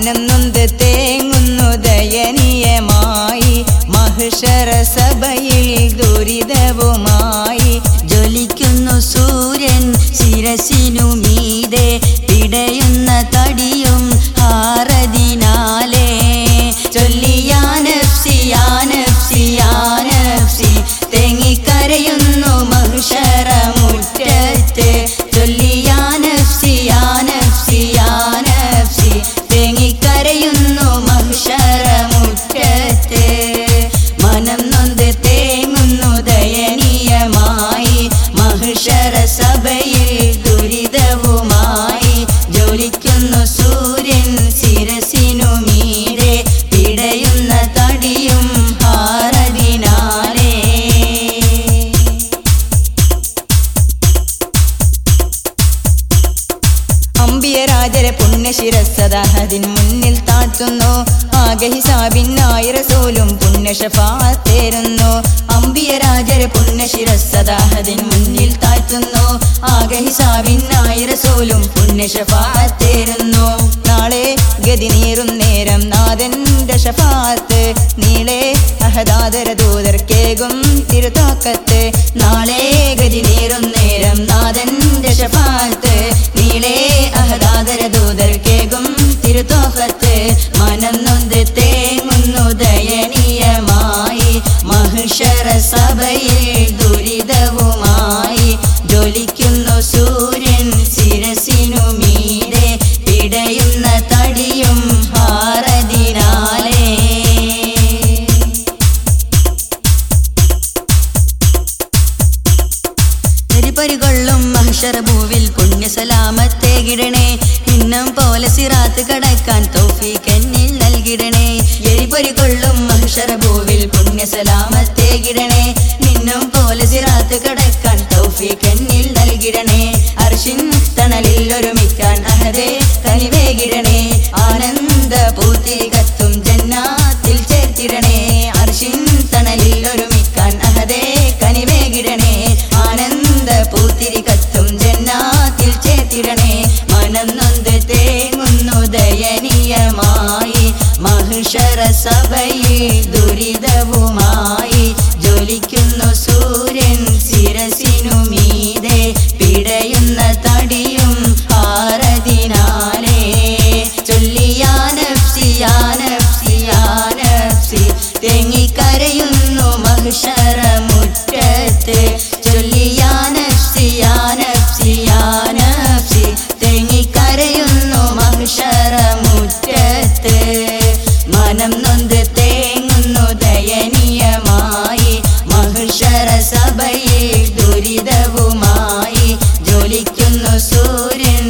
മനം നൊന്ത് തേങ്ങുന്നു ദയനീയമായി മഹ്ശറ സഭയിൽ ദുരിതവുമായി ജ്വലിക്കുന്നു സൂര്യൻ ശിരസിനു മീതെ പിടയുന്ന തടിയും ഹാറതിനാലേ ചൊല്ലിയാ നഫ്സി യാ നഫ്സി യാ നഫ്സി തേങ്ങിക്കരയുന്നു മഹ്ശറ മുറ്റത്ത് ചൊല്ലിയാ നഫ്സി യാ നഫ്സി യാ നഫ്സി തേങ്ങിക്കരയുന്നു മഹ്ശറ മുറ്റത്ത് മനം നൊന്ത് തേങ്ങുന്നു ദയനീയമായി മഹ്ശറ സഭയിൽ ദുരിതവുമായി ജ്വലിക്കുന്നു സൂര്യൻ ശിരസിനു മീതെ പിടയുന്ന തടിയും ഹാറതിനാലേ അമ്പിയരാജരെ പുണ്യശിരസ്സദാഹദിൻ മുന്നിൽ താഴ്ത്തുന്നു ആകെ ഹിസാബിനായി റസൂലും പുണ്യശഫാഅത്തേരുന്നു അമ്പിയരാജരെ പുണ്യശിരസ്സദാഹദിൻ മുന്നിൽ താഴ്ത്തുന്നു ആകെ ഹിസാബിനായി റസൂലും പുണ്യശഫാഅത്തേരുന്നു നാളെ ഗതി നീറും നേരം നാഥന്റെ ശഫാഅത്ത് നീളെ അഹദാദര ദൂതർക്കേകും തിരുതാക്കത്ത് നാളെ ഗതി നീറും നേരം നാഥന്റെ ശഫാഅത്ത് നീളെ അഹദാദര ദൂതർക്കേകും തിരുതാക്കത്ത് മനം നൊന്ത് തേങ്ങുന്നു ദയനീയമായി മഹ്ശറ സഭയിൽ ദുരിതവുമായി ജ്വലിക്കുന്നു സൂര്യൻ ശിരസിനു മീതെ പിടയുന്ന തടിയും ഹാറതിനാലേ പരികൊള്ളും മഹ്ശറ ഭൂവിൽ പുണ്യസലാമത്തേകിടണേ ഇന്നം പോലെ സിറാത്ത് കടക്കാൻ തൗഫീഖ് എന്നിൽ നൽകിടണേ എരിപൊരികൊള്ളും മഹ്ശറ ഭൂവിൽ പുണ്യസലാമത്തേകിടണേ നിന്നും പോലെ സിറാത്ത് കടക്കാൻ തൗഫീഖ് എന്നിൽ നൽകിടണേ അർശിൻ തണലിൽ ഒരുമിക്കാൻ അഹദേ കനിവേകിടണേ ആനന്ദ പൂത്തിരി കത്തും ജന്നാത്തിൽ ചേർത്തിടണേ അർശിൻ തണലിൽ ഒരുമിക്കാൻ അഹദേ കനിവേകിടണേ ആനന്ദ പൂത്തിരി കത്തും ജന്നാത്തിൽ ചേർത്തിടണേ മനം നൊന്ത് തേങ്ങുന്നു ദയനീയമായി മഹ്ശറ സഭയിൽ ദുരിതവുമായി ജ്വലിക്കുന്നു സൂര്യൻ ശിരസിനു മീതെ പിടയുന്ന തടിയും ഹാറതിനാലേ ചൊല്ലിയാ നഫ്സി യാ നഫ്സി യാ നഫ്സി തേങ്ങിക്കരയുന്നു മഹ്ശറ മുറ്റത്ത് ചൊല്ലിയാ നഫ്സി യാ നഫ്സി യാ നഫ്സി തേങ്ങിക്കരയുന്നു മഹ്ശറ മുറ്റത്ത് മനം നൊന്ത് തേങ്ങുന്നു ദയനീയമായി മഹ്ശറ സഭയിൽ ദുരിതവുമായി ജ്വലിക്കുന്നു സൂര്യൻ